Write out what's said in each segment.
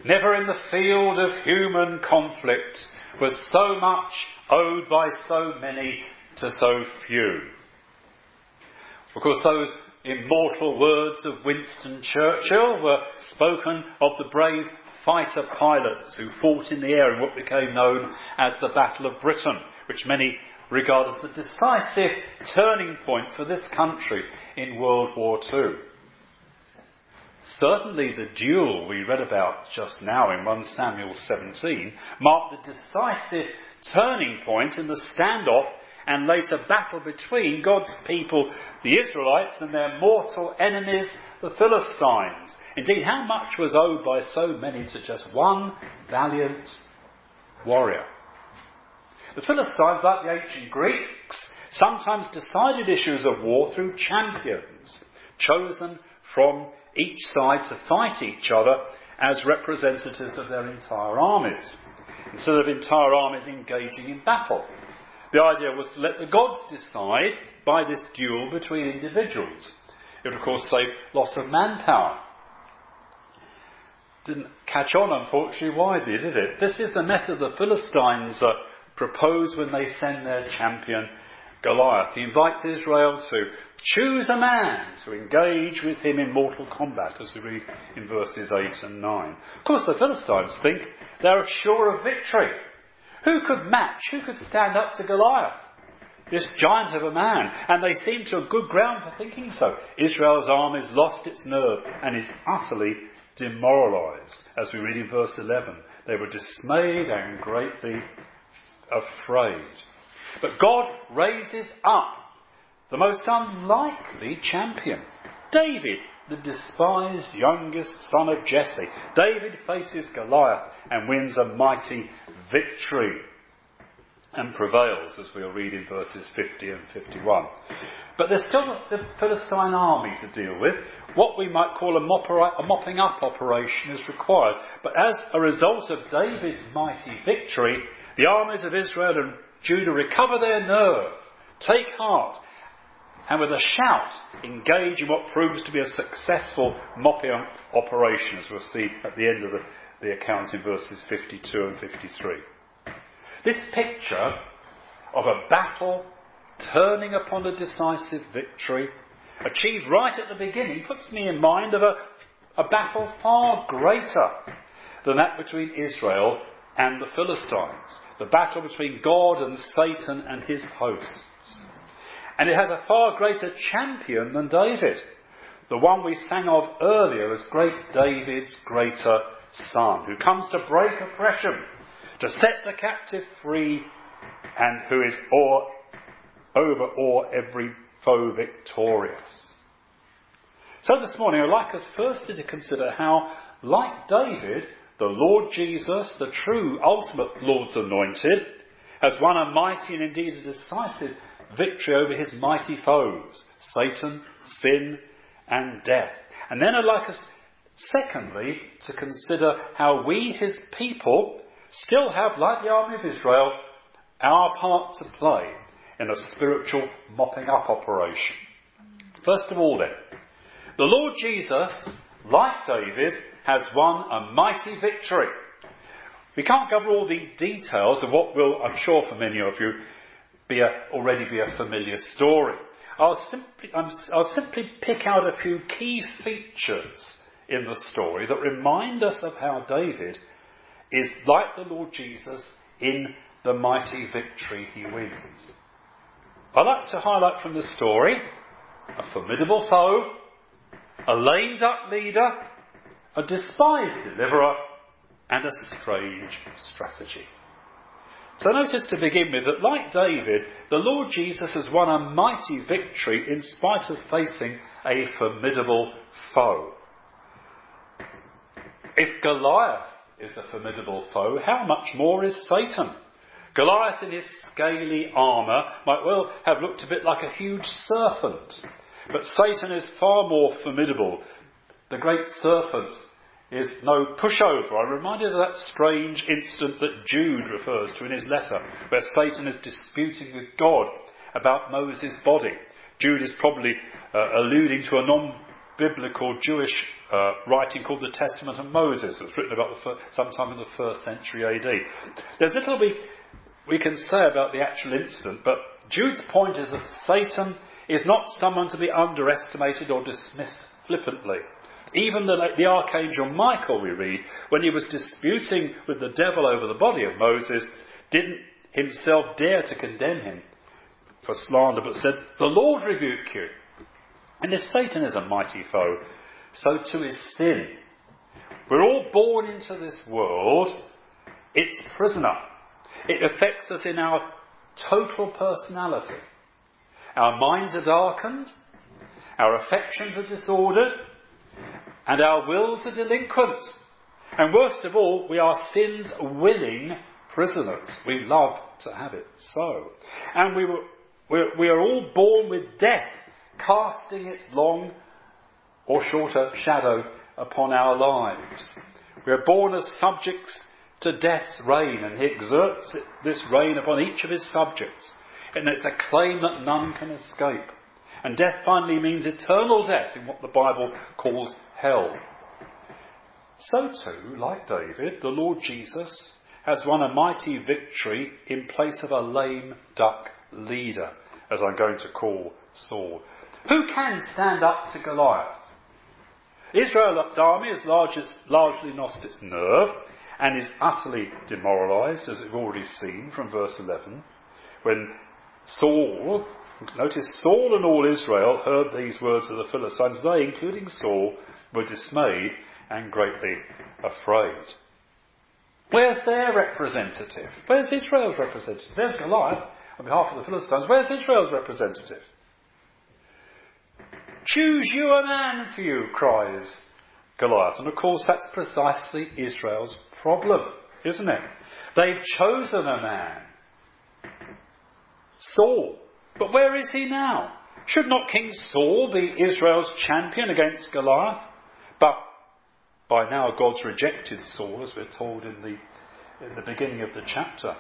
Never in the field of human conflict was so much owed by so many to so few. Of course, those immortal words of Winston Churchill were spoken of the brave fighter pilots who fought in the air in what became known as the Battle of Britain, which many regard as the decisive turning point for this country in World War II. Certainly the duel we read about just now in 1 Samuel 17 marked the decisive turning point in the standoff and later battle between God's people, the Israelites, and their mortal enemies, the Philistines. Indeed, how much was owed by so many to just one valiant warrior? The Philistines, like the ancient Greeks, sometimes decided issues of war through champions, chosen from each side to fight each other as representatives of their entire armies, instead of entire armies engaging in battle. The idea was to let the gods decide by this duel between individuals. It would, of course, save loss of manpower. Didn't catch on, unfortunately, widely, did it? This is the method the Philistines propose when they send their champion Goliath. He invites Israel to choose a man to engage with him in mortal combat, as we read in verses 8 and 9. Of course, the Philistines think they're sure of victory. Who could stand up to Goliath, this giant of a man? And they seem to have good ground for thinking so. Israel's army's lost its nerve and is utterly demoralised. As we read in verse 11, they were dismayed and greatly afraid. But God raises up the most unlikely champion, David, the despised youngest son of Jesse. David faces Goliath and wins a mighty victory and prevails, as we'll read in verses 50 and 51. But there's still the Philistine army to deal with. What we might call a mopping up operation is required. But as a result of David's mighty victory, the armies of Israel and Judah recover their nerve, take heart, and with a shout engage in what proves to be a successful mopping up operation, as we'll see at the end of the account in verses 52 and 53. This picture of a battle turning upon a decisive victory, achieved right at the beginning, puts me in mind of a battle far greater than that between Israel and the Philistines, the battle between God and Satan and his hosts. And it has a far greater champion than David, the one we sang of earlier as great David's greater son, who comes to break oppression, to set the captive free, and who is over every foe victorious. So this morning I'd like us firstly to consider how, like David, the Lord Jesus, the true ultimate Lord's anointed, has won a mighty and indeed a decisive victory over his mighty foes, Satan, sin and death. And then I'd like us, secondly, to consider how we, his people, still have, like the army of Israel, our part to play in a spiritual mopping up operation. First of all then, the Lord Jesus, like David, has won a mighty victory. We can't cover all the details of what will, I'm sure for many of you, already be a familiar story. I'll simply pick out a few key features in the story that remind us of how David is like the Lord Jesus in the mighty victory he wins. I'd like to highlight from the story a formidable foe, a lame duck leader, a despised deliverer, and a strange strategy. So notice to begin with that, like David, the Lord Jesus has won a mighty victory in spite of facing a formidable foe. If Goliath is a formidable foe, how much more is Satan? Goliath in his scaly armour might well have looked a bit like a huge serpent, but Satan is far more formidable. The great serpent is no pushover. I'm reminded of that strange incident that Jude refers to in his letter, where Satan is disputing with God about Moses' body. Jude is probably alluding to a biblical Jewish writing called the Testament of Moses. It was written about sometime in the 1st century AD. There's little we can say about the actual incident, but Jude's point is that Satan is not someone to be underestimated or dismissed flippantly. Even the archangel Michael, we read, when he was disputing with the devil over the body of Moses, didn't himself dare to condemn him for slander, but said, "The Lord rebuke you." And if Satan is a mighty foe, so too is sin. We're all born into this world its prisoner. It affects us in our total personality. Our minds are darkened, our affections are disordered, and our wills are delinquent. And worst of all, we are sin's willing prisoners. We love to have it so. And we are all born with death, casting its long or shorter shadow upon our lives. We are born as subjects to death's reign, and he exerts this reign upon each of his subjects. And it's a claim that none can escape. And death finally means eternal death in what the Bible calls hell. So too, like David, the Lord Jesus has won a mighty victory in place of a lame duck leader, as I'm going to call Saul. Who can stand up to Goliath? Israel's army has largely lost its nerve and is utterly demoralised, as we've already seen from verse 11, when Saul and all Israel heard these words of the Philistines. They, including Saul, were dismayed and greatly afraid. Where's their representative? Where's Israel's representative? There's Goliath on behalf of the Philistines. Where's Israel's representative? "Choose you a man for you," cries Goliath. And of course that's precisely Israel's problem, isn't it? They've chosen a man, Saul. But where is he now? Should not King Saul be Israel's champion against Goliath? But by now God's rejected Saul, as we're told in the beginning of the chapter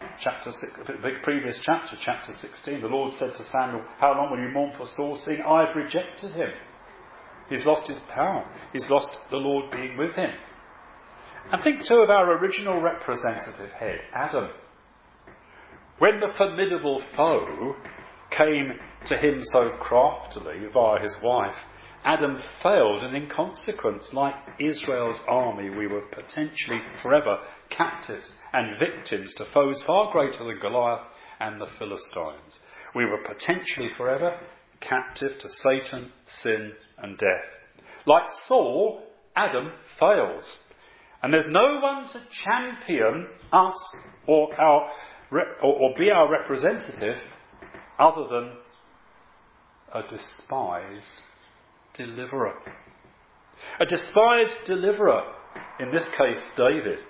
16. The Lord said to Samuel, "How long will you mourn for Saul, seeing I've rejected him?" He's lost his power. He's lost the Lord being with him. And think too of our original representative head, Adam. When the formidable foe came to him so craftily via his wife, Adam failed, and in consequence, like Israel's army, we were potentially forever captives and victims to foes far greater than Goliath and the Philistines. We were potentially forever captive to Satan, sin and death. Like Saul, Adam fails. And there's no one to champion us or be our representative other than a despised deliverer. A despised deliverer, in this case David.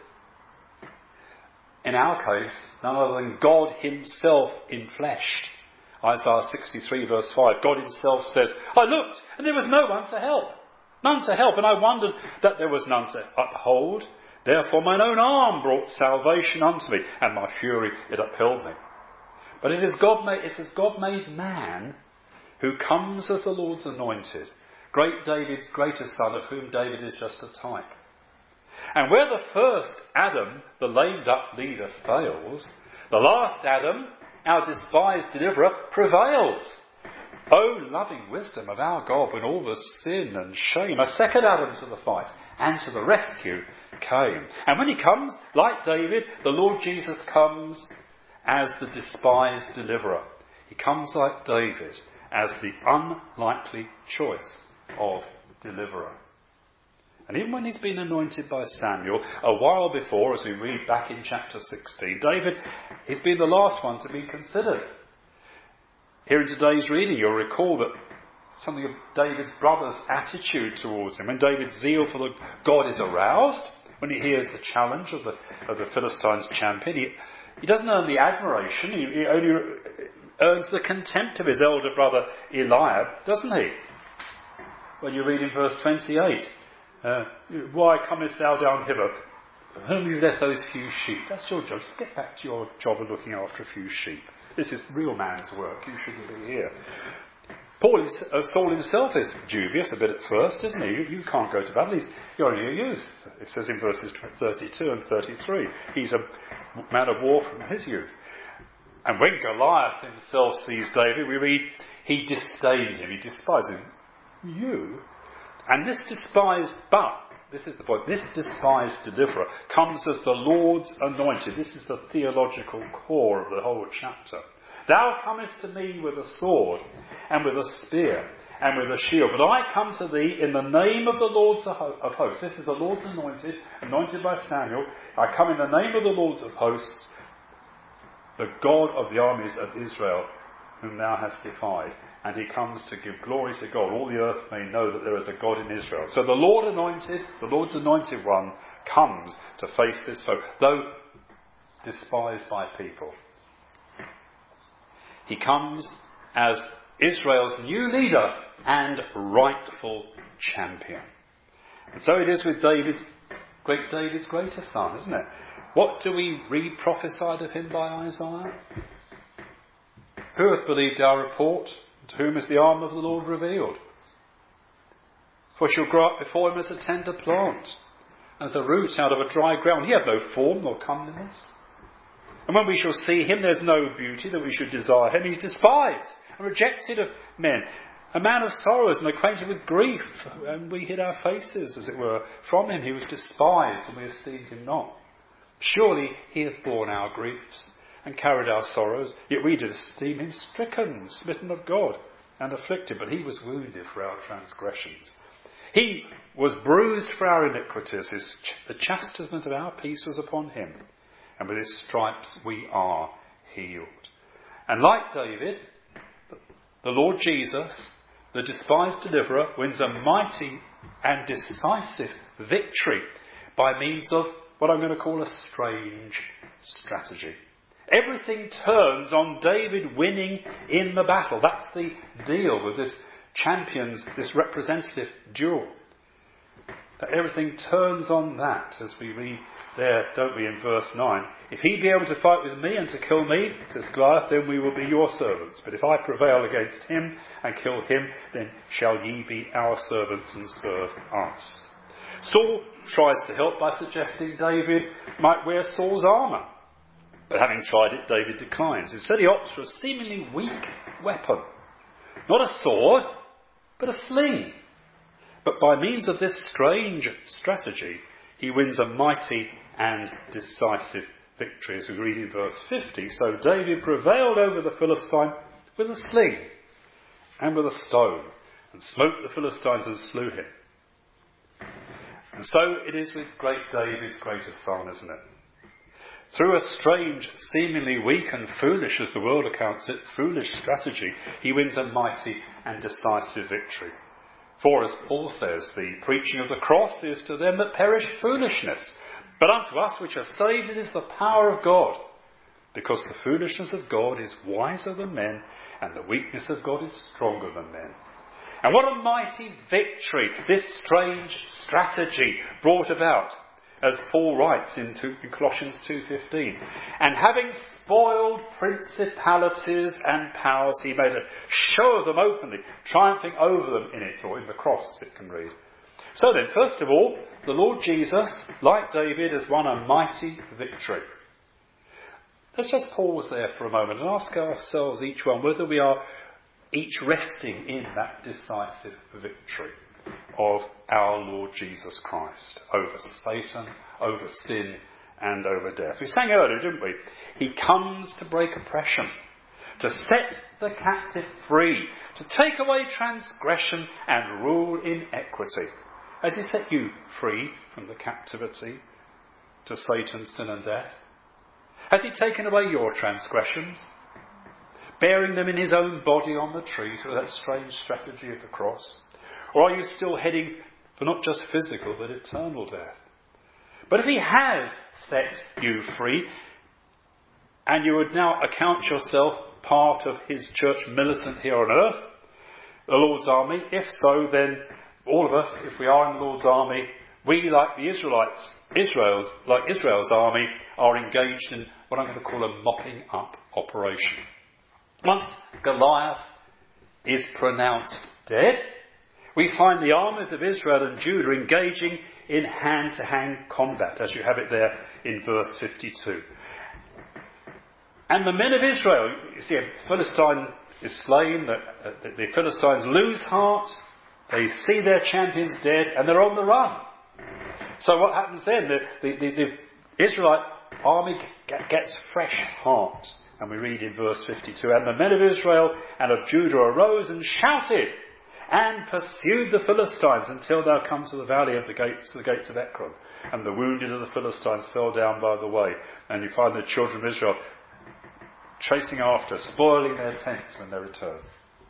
In our case, none other than God himself enfleshed. Isaiah 63 verse 5, God himself says, "I looked and there was no one to help. None to help, and I wondered that there was none to uphold. Therefore mine own arm brought salvation unto me, and my fury it upheld me." But it is God made man who comes as the Lord's anointed, great David's greatest son, of whom David is just a type. And where the first Adam, the lame duck leader, fails, the last Adam, our despised deliverer, prevails. Oh, loving wisdom of our God, when all the sin and shame, a second Adam to the fight and to the rescue came. And when he comes, like David, the Lord Jesus comes as the despised deliverer. He comes like David as the unlikely choice of deliverer. And even when he's been anointed by Samuel, a while before, as we read back in chapter 16, David, he's been the last one to be considered. Here in today's reading, you'll recall that something of David's brother's attitude towards him. When David's zeal for God is aroused, when he hears the challenge of the Philistines' champion, he doesn't earn the admiration, he only earns the contempt of his elder brother Eliab, doesn't he? When you read in verse 28, "Why comest thou down hither? Whom you left those few sheep?" That's your job. Just get back to your job of looking after a few sheep. This is real man's work. You shouldn't be here. Saul himself is dubious a bit at first, isn't he? You can't go to battle. You're only a youth. It says in verses 32 and 33. He's a man of war from his youth. And when Goliath himself sees David, we read, he disdained him. He despised him. You? And this despised deliverer comes as the Lord's anointed. This is the theological core of the whole chapter. Thou comest to me with a sword and with a spear and with a shield, but I come to thee in the name of the Lord of hosts. This is the Lord's anointed by Samuel. I come in the name of the Lord of hosts, the God of the armies of Israel, whom thou hast defied. And he comes to give glory to God. All the earth may know that there is a God in Israel. So the Lord's anointed one, comes to face this foe, though despised by people. He comes as Israel's new leader and rightful champion. And so it is with David's greater son, isn't it? What do we read prophesied of him by Isaiah? Who hath believed our report? To whom is the arm of the Lord revealed? For it shall grow up before him as a tender plant, as a root out of a dry ground. He had no form nor comeliness. And when we shall see him, there's no beauty that we should desire him. He's despised and rejected of men, a man of sorrows and acquainted with grief. And we hid our faces, as it were, from him. He was despised, and we esteemed him not. Surely he hath borne our griefs and carried our sorrows, yet we did esteem him stricken, smitten of God, and afflicted. But he was wounded for our transgressions. He was bruised for our iniquities. The chastisement of our peace was upon him, and with his stripes we are healed. And like David, the Lord Jesus, the despised deliverer, wins a mighty and decisive victory by means of what I'm going to call a strange strategy. Everything turns on David winning in the battle. That's the deal with this representative duel. That everything turns on that, as we read there, don't we, in verse 9. If he be able to fight with me and to kill me, says Goliath, then we will be your servants. But if I prevail against him and kill him, then shall ye be our servants and serve us. Saul tries to help by suggesting David might wear Saul's armour. But having tried it, David declines. Instead, he opts for a seemingly weak weapon. Not a sword, but a sling. But by means of this strange strategy, he wins a mighty and decisive victory, as we read in verse 50. So David prevailed over the Philistine with a sling and with a stone, and smote the Philistines and slew him. And so it is with great David's greatest son, isn't it? Through a strange, seemingly weak and foolish, as the world accounts it, foolish strategy, he wins a mighty and decisive victory. For, as Paul says, the preaching of the cross is to them that perish foolishness, but unto us which are saved it is the power of God. Because the foolishness of God is wiser than men, and the weakness of God is stronger than men. And what a mighty victory this strange strategy brought about, as Paul writes in Colossians 2:15. And having spoiled principalities and powers, he made a show of them openly, triumphing over them in it, or in the cross, it can read. So then, first of all, the Lord Jesus, like David, has won a mighty victory. Let's just pause there for a moment and ask ourselves, each one, whether we are each resting in that decisive victory of our Lord Jesus Christ over Satan, over sin, and over death. We sang earlier, didn't we? He comes to break oppression, to set the captive free, to take away transgression and rule in equity. Has he set you free from the captivity to Satan, sin and death? Has he taken away your transgressions, bearing them in his own body on the tree through that strange strategy of the cross? Or are you still heading for not just physical but eternal death? But if he has set you free, and you would now account yourself part of his church militant here on earth, the Lord's army, if so, then all of us, if we are in the Lord's army, we, like the Israel's army, are engaged in what I'm going to call a mopping up operation. Once Goliath is pronounced dead, we find the armies of Israel and Judah engaging in hand-to-hand combat, as you have it there in verse 52. And the men of Israel, you see, a Philistine is slain, the Philistines lose heart, they see their champions dead, and they're on the run. So what happens then? The Israelite army gets fresh heart. And we read in verse 52, and the men of Israel and of Judah arose and shouted and pursued the Philistines until thou come to the valley of the gates of Ekron. And the wounded of the Philistines fell down by the way. And you find the children of Israel chasing after, spoiling their tents when they return.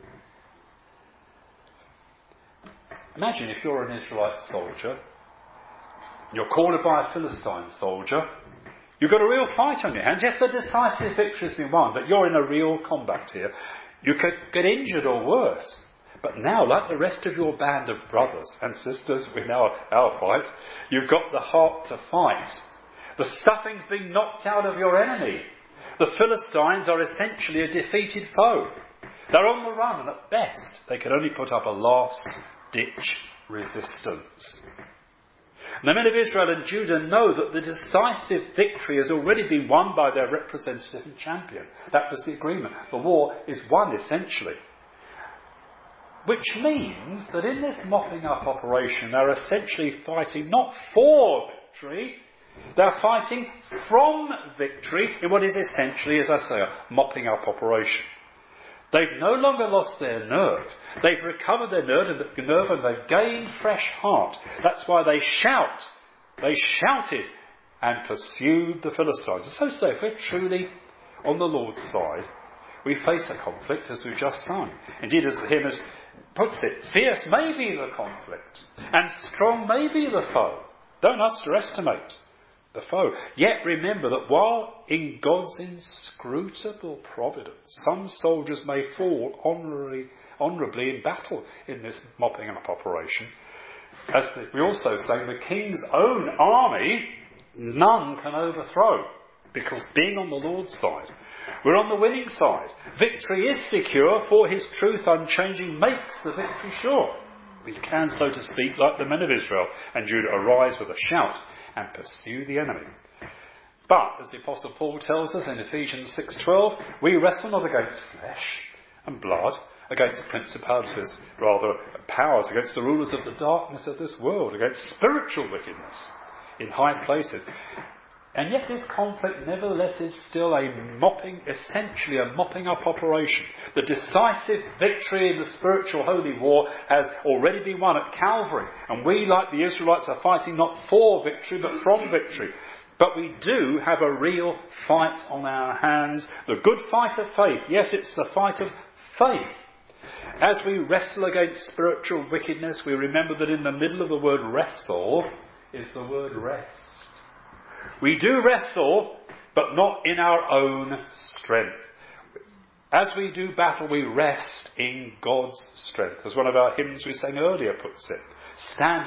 Imagine if you're an Israelite soldier, you're cornered by a Philistine soldier, you've got a real fight on your hands. Yes, the decisive victory has been won, but you're in a real combat here. You could get injured or worse. But now, like the rest of your band of brothers and sisters in our fight, you've got the heart to fight. The stuffing's been knocked out of your enemy. The Philistines are essentially a defeated foe. They're on the run, and at best, they can only put up a last-ditch resistance. And the men of Israel and Judah know that the decisive victory has already been won by their representative and champion. That was the agreement. The war is won, essentially. Which means that in this mopping up operation, they're essentially fighting not for victory, they're fighting from victory in what is essentially, as I say, a mopping up operation. They've no longer lost their nerve. They've recovered their nerve and they've gained fresh heart. That's why they shout. They shouted and pursued the Philistines. And so if we're truly on the Lord's side, we face a conflict as we've just sung. Indeed, as the hymn puts it, fierce may be the conflict and strong may be the foe. Don't underestimate the foe. Yet remember that while in God's inscrutable providence, some soldiers may fall honourably in battle in this mopping up operation, as we also say, the king's own army none can overthrow, because being on the Lord's side, we're on the winning side. Victory is secure, for his truth unchanging makes the victory sure. We can, so to speak, like the men of Israel and Judah, arise with a shout and pursue the enemy. But, as the Apostle Paul tells us in Ephesians 6:12, we wrestle not against flesh and blood, against principalities, rather powers, against the rulers of the darkness of this world, against spiritual wickedness in high places. And yet this conflict nevertheless is still essentially a mopping up operation. The decisive victory in the spiritual holy war has already been won at Calvary. And we, like the Israelites, are fighting not for victory, but from victory. But we do have a real fight on our hands. The good fight of faith. Yes, it's the fight of faith. As we wrestle against spiritual wickedness, we remember that in the middle of the word wrestle is the word rest. We do wrestle, but not in our own strength. As we do battle, we rest in God's strength. As one of our hymns we sang earlier puts it. Stand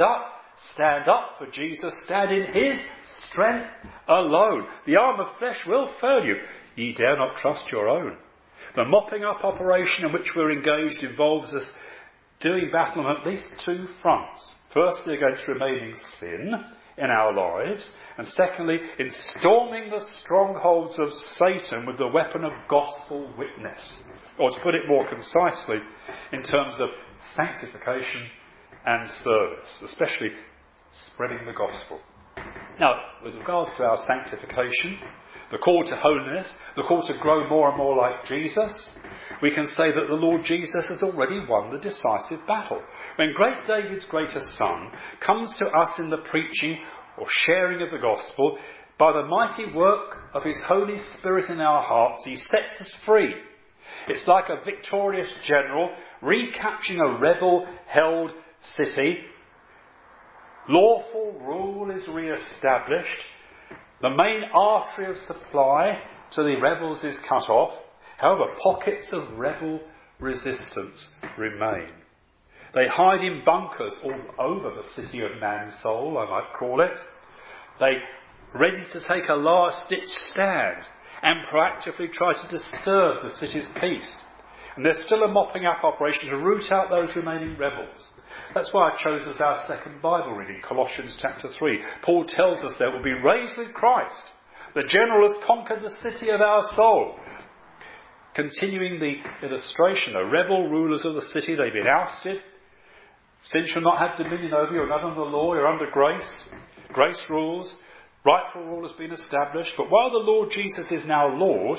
up for Jesus, stand in his strength alone. The arm of flesh will fail you. Ye dare not trust your own. The mopping up operation in which we're engaged involves us doing battle on at least two fronts. Firstly, against remaining sin in our lives, and secondly, in storming the strongholds of Satan with the weapon of gospel witness. Or to put it more concisely, in terms of sanctification and service, especially spreading the gospel. Now, with regards to our sanctification, the call to holiness, the call to grow more and more like Jesus, we can say that the Lord Jesus has already won the decisive battle. When great David's greatest son comes to us in the preaching or sharing of the gospel, by the mighty work of his Holy Spirit in our hearts, he sets us free. It's like a victorious general recapturing a rebel-held city. Lawful rule is re-established. The main artery of supply to the rebels is cut off. However, pockets of rebel resistance remain. They hide in bunkers all over the city of man's soul, I might call it. They ready to take a last-ditch stand and proactively try to disturb the city's peace. And there's still a mopping up operation to root out those remaining rebels. That's why I chose as our second Bible reading, Colossians chapter 3. Paul tells us there will be raised with Christ. The general has conquered the city of our soul. Continuing the illustration, the rebel rulers of the city, they've been ousted. Sin shall not have dominion over you. You're not under law, you're under grace. Grace rules. Rightful rule has been established. But while the Lord Jesus is now Lord,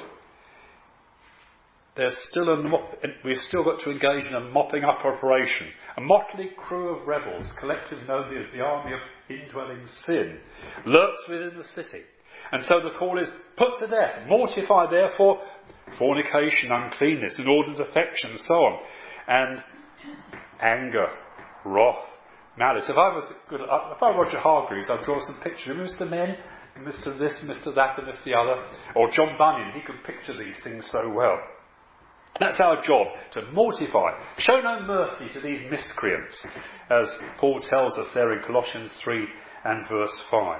we've still got to engage in a mopping up operation. A motley crew of rebels, collectively known as the army of indwelling sin, lurks within the city. And so the call is, put to death, mortify therefore fornication, uncleanness, inordinate affection, and so on. And anger, wrath, malice. If I were Roger Hargreaves, I'd draw some pictures of Mr. Men, Mr. This, Mr. That, and Mr. the other. Or John Bunyan, he could picture these things so well. That's our job, to mortify. Show no mercy to these miscreants, as Paul tells us there in Colossians 3 and verse 5.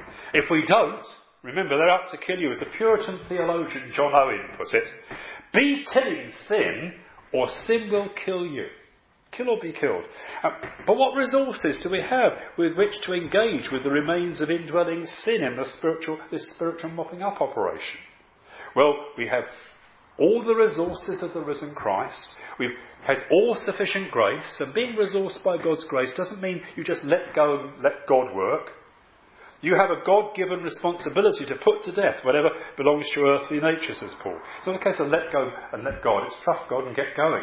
If we don't, remember, they're out to kill you, as the Puritan theologian John Owen put it. Be killing sin, or sin will kill you. Kill or be killed. But what resources do we have with which to engage with the remains of indwelling sin in this spiritual mopping up operation? Well, we have all the resources of the risen Christ. We've had all sufficient grace, and being resourced by God's grace doesn't mean you just let go and let God work. You have a God-given responsibility to put to death whatever belongs to your earthly nature, says Paul. It's not a case of let go and let God. It's trust God and get going.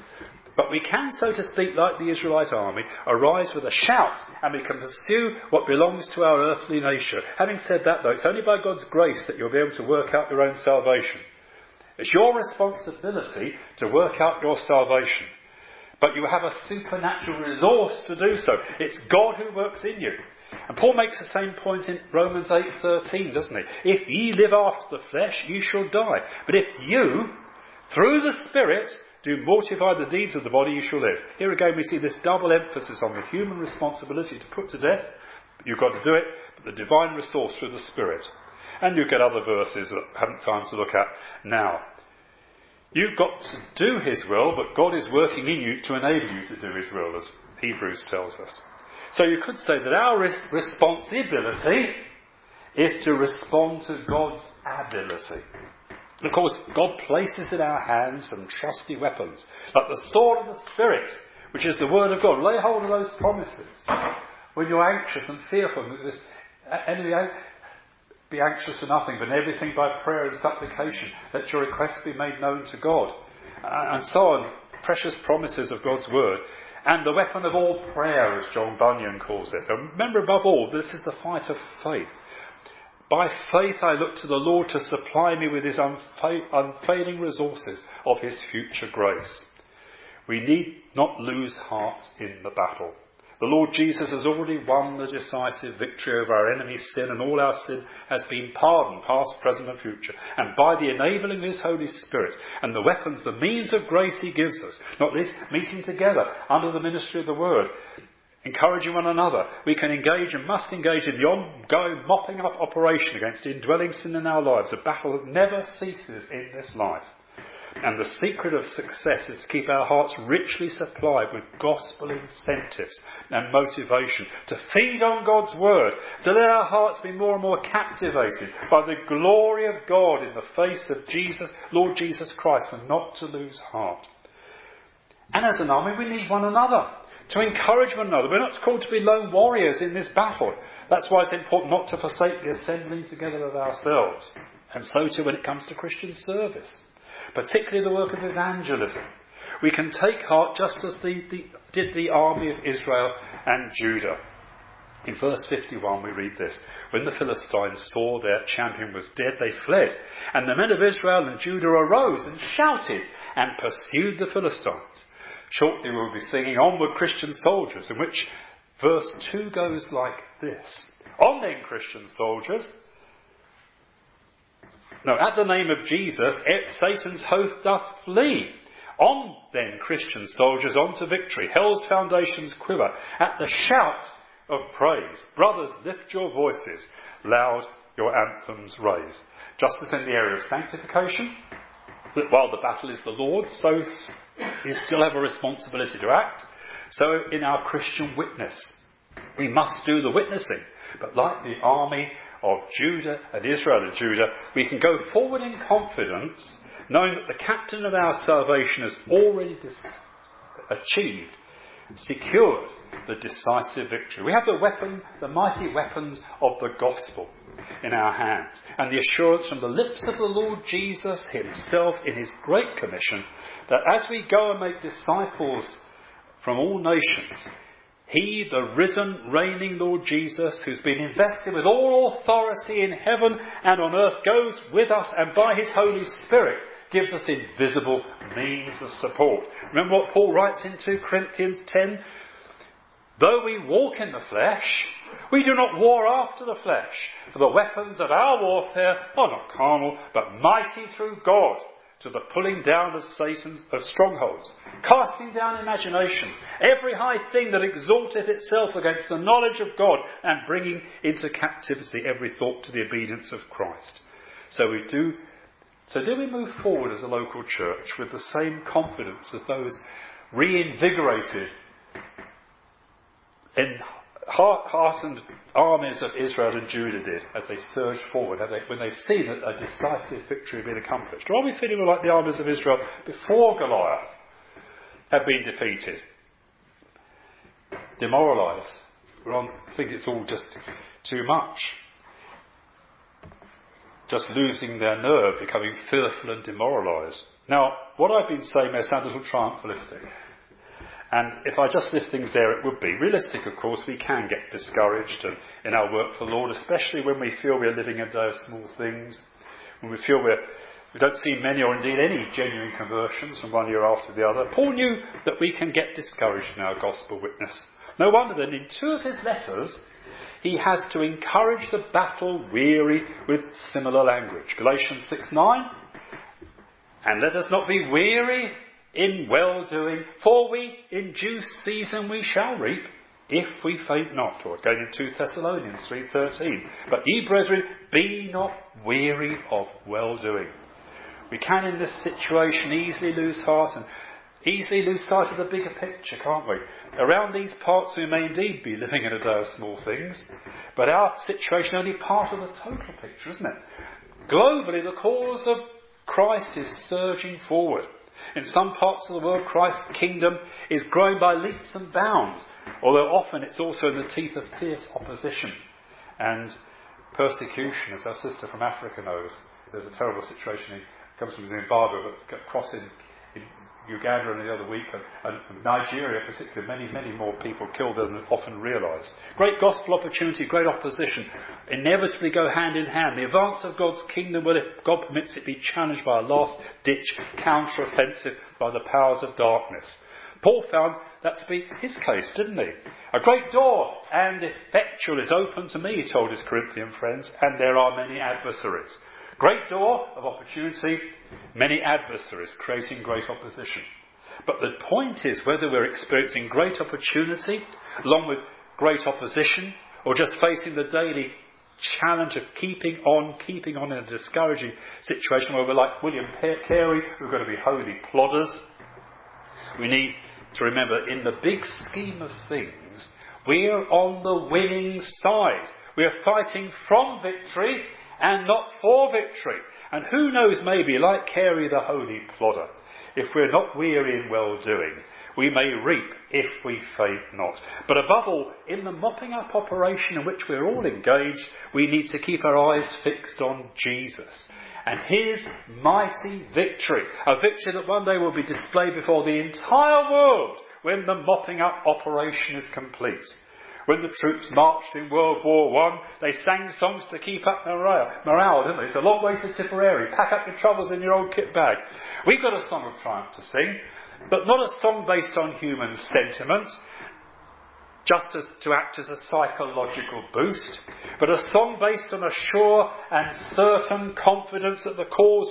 But we can, so to speak, like the Israelite army, arise with a shout, and we can pursue what belongs to our earthly nature. Having said that, though, it's only by God's grace that you'll be able to work out your own salvation. It's your responsibility to work out your salvation. But you have a supernatural resource to do so. It's God who works in you. And Paul makes the same point in Romans 8:13, doesn't he? If ye live after the flesh, ye shall die. But if you, through the Spirit, do mortify the deeds of the body, you shall live. Here again we see this double emphasis on the human responsibility to put to death. You've got to do it, but the divine resource through the Spirit. And you get other verses that I haven't time to look at now. You've got to do His will, but God is working in you to enable you to do His will, as Hebrews tells us. So you could say that our responsibility is to respond to God's ability. And of course, God places in our hands some trusty weapons, like the sword of the Spirit, which is the word of God. Lay hold of those promises. When you're anxious and fearful, this enemy, be anxious for nothing, but in everything by prayer and supplication, let your requests be made known to God. And so on. Precious promises of God's word. And the weapon of all prayer, as John Bunyan calls it. And remember, above all, this is the fight of faith. By faith I look to the Lord to supply me with His unfailing resources of His future grace. We need not lose heart in the battle. The Lord Jesus has already won the decisive victory over our enemy sin, and all our sin has been pardoned, past, present and future. And by the enabling of His Holy Spirit and the weapons, the means of grace He gives us, not least meeting together under the ministry of the Word, encouraging one another, we can engage and must engage in the ongoing mopping up operation against indwelling sin in our lives, a battle that never ceases in this life. And the secret of success is to keep our hearts richly supplied with gospel incentives and motivation, to feed on God's word, to let our hearts be more and more captivated by the glory of God in the face of Jesus, Lord Jesus Christ, and not to lose heart. And as an army, we need one another, to encourage one another. We're not called to be lone warriors in this battle. That's why it's important not to forsake the assembling together of ourselves. And so too when it comes to Christian service, particularly the work of evangelism. We can take heart just as did the army of Israel and Judah. In verse 51 we read this: when the Philistines saw their champion was dead, they fled. And the men of Israel and Judah arose and shouted and pursued the Philistines. Shortly we'll be singing Onward Christian Soldiers, in which verse 2 goes like this: On then, Christian soldiers. No, at the name of Jesus, Satan's host doth flee. On then, Christian soldiers, on to victory. Hell's foundations quiver at the shout of praise. Brothers, lift your voices. Loud your anthems raise. Just as in the area of sanctification, that while the battle is the Lord's, so we still have a responsibility to act. So in our Christian witness, we must do the witnessing. But like the army of Judah and Israel and Judah, we can go forward in confidence, knowing that the captain of our salvation has already achieved, secured the decisive victory. We have the mighty weapons of the gospel in our hands, and the assurance from the lips of the Lord Jesus himself in his great commission that as we go and make disciples from all nations, he, the risen, reigning Lord Jesus, who's been invested with all authority in heaven and on earth, goes with us and by his Holy Spirit gives us invisible means of support. Remember what Paul writes in 2 Corinthians 10? Though we walk in the flesh, we do not war after the flesh. For the weapons of our warfare are not carnal, but mighty through God to the pulling down of Satan's strongholds, casting down imaginations, every high thing that exalteth itself against the knowledge of God, and bringing into captivity every thought to the obedience of Christ. So do we move forward as a local church with the same confidence as those reinvigorated in heartened armies of Israel and Judah did as they surged forward, when they see that a decisive victory had been accomplished? Or are we feeling like the armies of Israel before Goliath had been defeated? Demoralised. I think it's all just too much. Just losing their nerve, becoming fearful and demoralised. Now, what I've been saying may sound a little triumphalistic. And if I just lift things there, it would be. Realistic, of course, we can get discouraged in our work for the Lord, especially when we feel we're living a day of small things, when we feel we don't see many or indeed any genuine conversions from one year after the other. Paul knew that we can get discouraged in our gospel witness. No wonder that in 2 of his letters, he has to encourage the battle-weary with similar language. Galatians 6:9, and let us not be weary in well-doing, for in due season we shall reap, if we faint not. Or again in 2 Thessalonians 3:13, but ye brethren, be not weary of well-doing. We can in this situation easily lose heart and easily lose sight of the bigger picture, can't we? Around these parts we may indeed be living in a day of small things, but our situation is only part of the total picture, isn't it? Globally, the cause of Christ is surging forward. In some parts of the world, Christ's kingdom is growing by leaps and bounds, although often it's also in the teeth of fierce opposition and persecution, as our sister from Africa knows. There's a terrible situation. It comes from Zimbabwe, but crossing in Uganda and the other week, and Nigeria particularly, many more people killed than often realised. Great gospel opportunity, great opposition, inevitably go hand in hand. The advance of God's kingdom will, if God permits it, be challenged by a last-ditch counter-offensive by the powers of darkness. Paul found that to be his case, didn't he? A great door and effectual is open to me, he told his Corinthian friends, and there are many adversaries. Great door of opportunity, many adversaries creating great opposition. But the point is whether we're experiencing great opportunity along with great opposition, or just facing the daily challenge of keeping on in a discouraging situation where we're like William Carey, we're going to be holy plodders. We need to remember, in the big scheme of things, we're on the winning side. We are fighting from victory and not for victory. And who knows, maybe, like Carey the holy plodder, if we're not weary in well-doing, we may reap if we faint not. But above all, in the mopping up operation in which we're all engaged, we need to keep our eyes fixed on Jesus and his mighty victory. A victory that one day will be displayed before the entire world when the mopping up operation is complete. When the troops marched in World War I, they sang songs to keep up morale, didn't they? It's a long way to Tipperary. Pack up your troubles in your old kit bag. We've got a song of triumph to sing, but not a song based on human sentiment, just as to act as a psychological boost, but a song based on a sure and certain confidence that the cause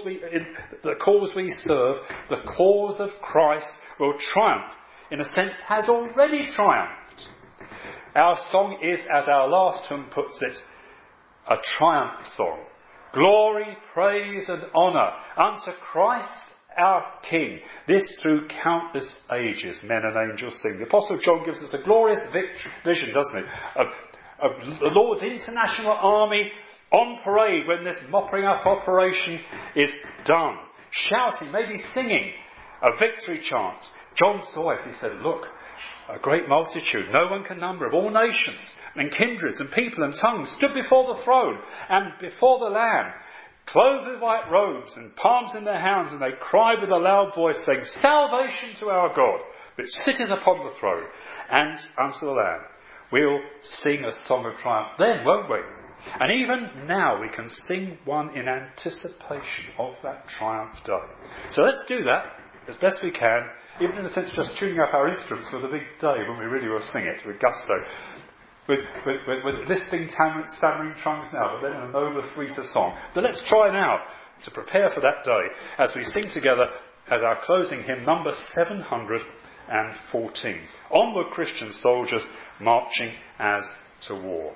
we serve, the cause of Christ, will triumph. In a sense, has already triumphed. Our song is, as our last hymn puts it, a triumph song. Glory, praise and honour unto Christ our King. This through countless ages men and angels sing. The Apostle John gives us a glorious vision, doesn't he, of the Lord's international army on parade when this mopping up operation is done. Shouting, maybe singing a victory chant. John saw it. He said, look, a great multitude, no one can number, of all nations and kindreds and people and tongues stood before the throne and before the Lamb, clothed with white robes and palms in their hands, and they cried with a loud voice, saying, salvation to our God, which sitteth upon the throne, and unto the Lamb. We'll sing a song of triumph then, won't we? And even now we can sing one in anticipation of that triumph day. So let's do that as best we can, even in a sense just tuning up our instruments for the big day when we really will sing it with gusto. With lisping, stammering tongues now, but then in a nobler, sweeter song. But let's try now to prepare for that day as we sing together as our closing hymn, number 714. Onward, Christian soldiers, marching as to war.